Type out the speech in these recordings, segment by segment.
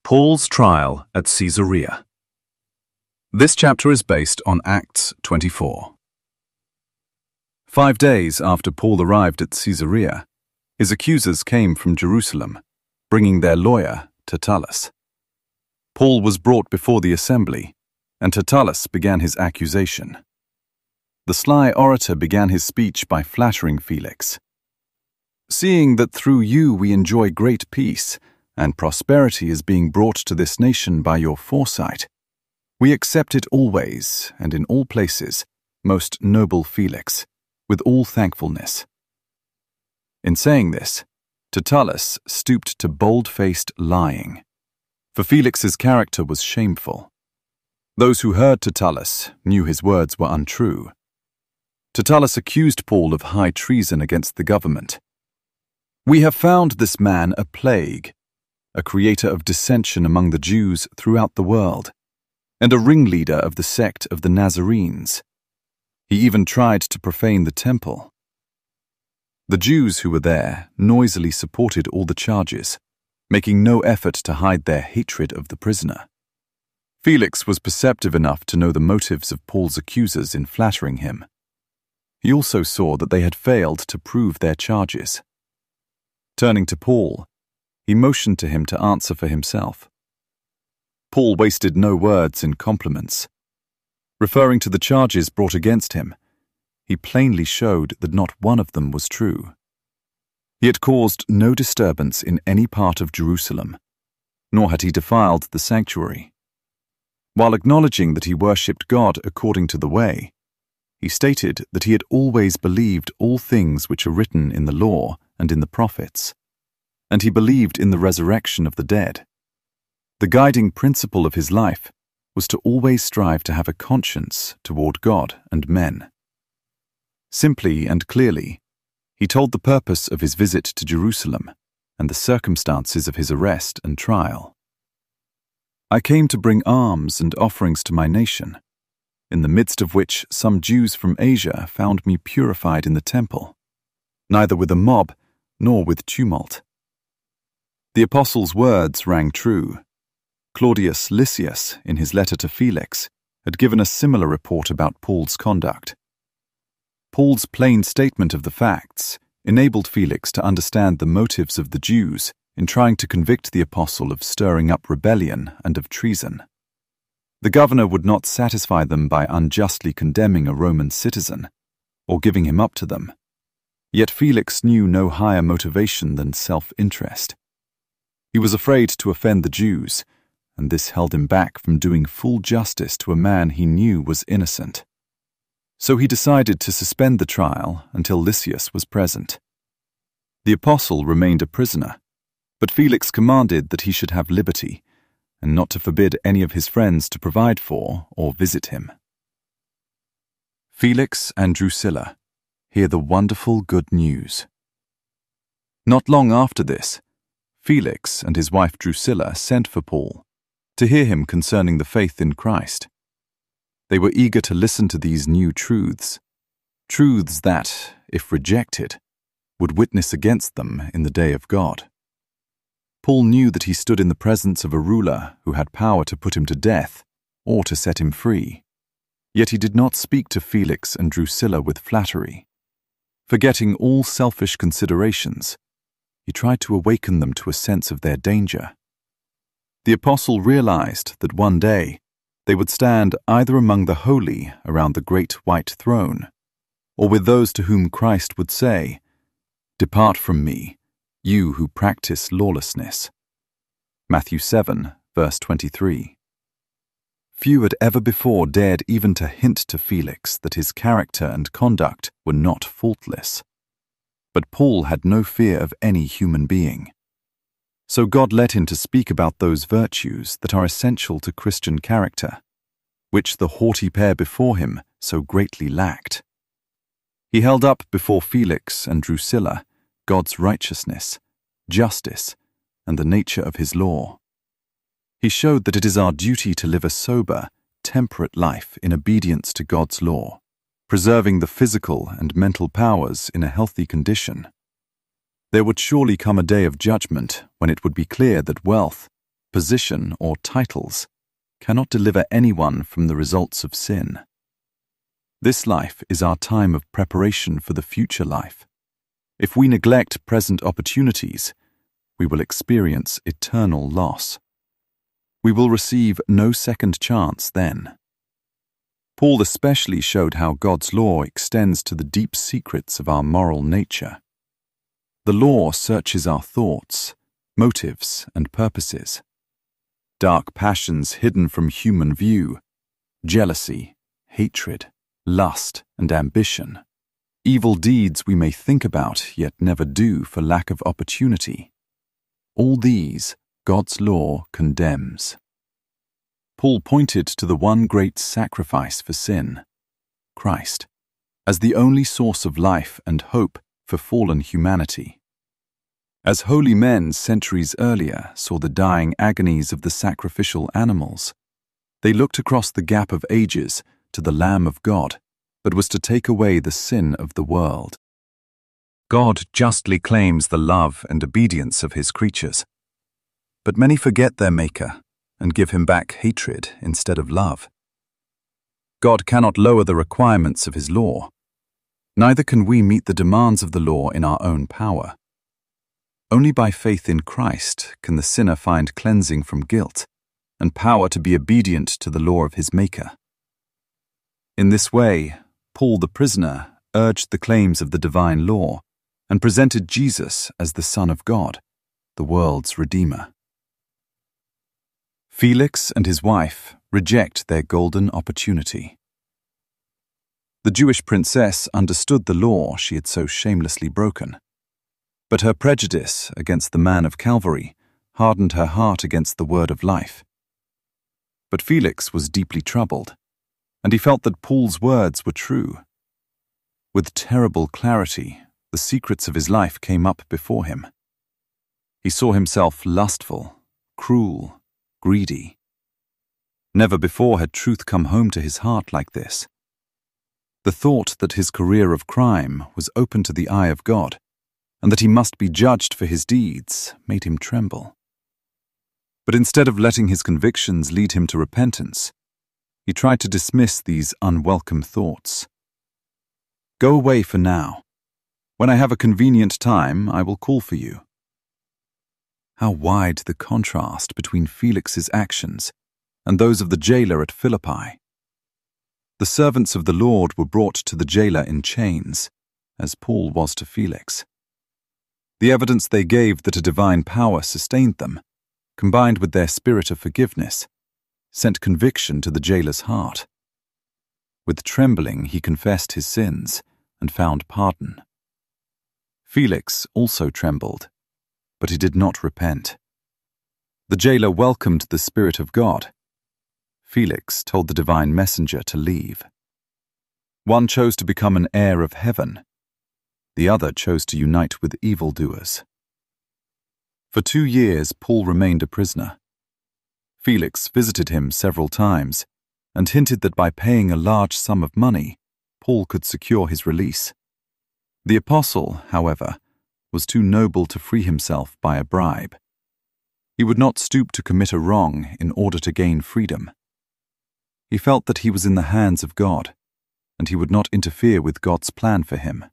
Paul's trial at Caesarea. This chapter is based on Acts 24. 5 days after Paul arrived at Caesarea, his accusers came from Jerusalem, bringing their lawyer, Tertullus. Paul was brought before the assembly, and Tertullus began his accusation. The sly orator began his speech by flattering Felix. "Seeing that through you we enjoy great peace, and prosperity is being brought to this nation by your foresight, we accept it always and in all places, most noble Felix, with all thankfulness." In saying this, Tertullus stooped to bold-faced lying, for Felix's character was shameful. Those who heard Tertullus knew his words were untrue. Tertullus accused Paul of high treason against the government. "We have found this man a plague, a creator of dissension among the Jews throughout the world, and a ringleader of the sect of the Nazarenes. He even tried to profane the temple." The Jews who were there noisily supported all the charges, making no effort to hide their hatred of the prisoner. Felix was perceptive enough to know the motives of Paul's accusers in flattering him. He also saw that they had failed to prove their charges. Turning to Paul, he motioned to him to answer for himself. Paul wasted no words in compliments. Referring to the charges brought against him, he plainly showed that not one of them was true. He had caused no disturbance in any part of Jerusalem, nor had he defiled the sanctuary. While acknowledging that he worshipped God according to the way, he stated that he had always believed all things which are written in the law and in the prophets, and he believed in the resurrection of the dead. The guiding principle of his life was to always strive to have a conscience toward God and men. Simply and clearly, he told the purpose of his visit to Jerusalem and the circumstances of his arrest and trial. "I came to bring alms and offerings to my nation, in the midst of which some Jews from Asia found me purified in the temple, neither with a mob nor with tumult." The apostle's words rang true. Claudius Lysias, in his letter to Felix, had given a similar report about Paul's conduct. Paul's plain statement of the facts enabled Felix to understand the motives of the Jews in trying to convict the apostle of stirring up rebellion and of treason. The governor would not satisfy them by unjustly condemning a Roman citizen or giving him up to them. Yet Felix knew no higher motivation than self-interest. He was afraid to offend the Jews, and this held him back from doing full justice to a man he knew was innocent. So he decided to suspend the trial until Lysias was present. The apostle remained a prisoner, but Felix commanded that he should have liberty, and not to forbid any of his friends to provide for or visit him. Felix and Drusilla hear the wonderful good news. Not long after this, Felix and his wife Drusilla sent for Paul to hear him concerning the faith in Christ. They were eager to listen to these new truths that, if rejected, would witness against them in the day of God. Paul knew that he stood in the presence of a ruler who had power to put him to death or to set him free, yet he did not speak to Felix and Drusilla with flattery. Forgetting all selfish considerations, he tried to awaken them to a sense of their danger. The apostle realized that one day they would stand either among the holy around the great white throne, or with those to whom Christ would say, "Depart from me, you who practice lawlessness." Matthew 7, verse 23. Few had ever before dared even to hint to Felix that his character and conduct were not faultless. But Paul had no fear of any human being. So God led him to speak about those virtues that are essential to Christian character, which the haughty pair before him so greatly lacked. He held up before Felix and Drusilla God's righteousness, justice, and the nature of his law. He showed that it is our duty to live a sober, temperate life in obedience to God's law, preserving the physical and mental powers in a healthy condition. There would surely come a day of judgment when it would be clear that wealth, position, or titles cannot deliver anyone from the results of sin. This life is our time of preparation for the future life. If we neglect present opportunities, we will experience eternal loss. We will receive no second chance then. Paul especially showed how God's law extends to the deep secrets of our moral nature. The law searches our thoughts, motives, and purposes. Dark passions hidden from human view, jealousy, hatred, lust, and ambition. Evil deeds we may think about yet never do for lack of opportunity. All these God's law condemns. Paul pointed to the one great sacrifice for sin, Christ, as the only source of life and hope for fallen humanity. As holy men centuries earlier saw the dying agonies of the sacrificial animals, they looked across the gap of ages to the Lamb of God that was to take away the sin of the world. God justly claims the love and obedience of his creatures, but many forget their Maker and give him back hatred instead of love. God cannot lower the requirements of his law. Neither can we meet the demands of the law in our own power. Only by faith in Christ can the sinner find cleansing from guilt and power to be obedient to the law of his Maker. In this way, Paul the prisoner urged the claims of the divine law and presented Jesus as the Son of God, the world's Redeemer. Felix and his wife reject their golden opportunity. The Jewish princess understood the law she had so shamelessly broken, but her prejudice against the man of Calvary hardened her heart against the word of life. But Felix was deeply troubled, and he felt that Paul's words were true. With terrible clarity, the secrets of his life came up before him. He saw himself lustful, cruel, greedy. Never before had truth come home to his heart like this. The thought that his career of crime was open to the eye of God, and that he must be judged for his deeds, made him tremble. But instead of letting his convictions lead him to repentance, he tried to dismiss these unwelcome thoughts. Go away for now. When I have a convenient time, I will call for you. How wide the contrast between Felix's actions and those of the jailer at Philippi. The servants of the Lord were brought to the jailer in chains, as Paul was to Felix. The evidence they gave that a divine power sustained them, combined with their spirit of forgiveness, sent conviction to the jailer's heart. With trembling he confessed his sins and found pardon. Felix also trembled, but he did not repent. The jailer welcomed the Spirit of God. Felix told the divine messenger to leave. One chose to become an heir of heaven. The other chose to unite with evildoers. For 2 years, Paul remained a prisoner. Felix visited him several times and hinted that by paying a large sum of money, Paul could secure his release. The apostle, however, was too noble to free himself by a bribe. He would not stoop to commit a wrong in order to gain freedom. He felt that he was in the hands of God, and he would not interfere with God's plan for him.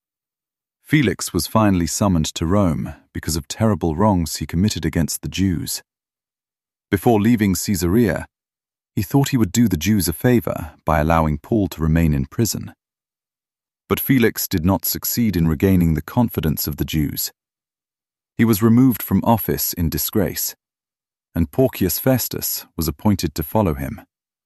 Felix was finally summoned to Rome because of terrible wrongs he committed against the Jews. Before leaving Caesarea, he thought he would do the Jews a favor by allowing Paul to remain in prison. But Felix did not succeed in regaining the confidence of the Jews. He was removed from office in disgrace, and Porcius Festus was appointed to follow him.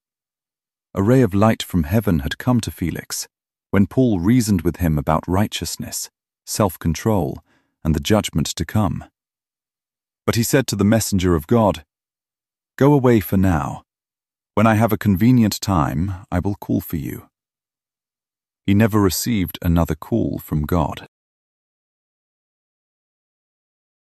A ray of light from heaven had come to Felix when Paul reasoned with him about righteousness, self-control, and the judgment to come. But he said to the messenger of God, "Go away for now. When I have a convenient time, I will call for you." He never received another call from God.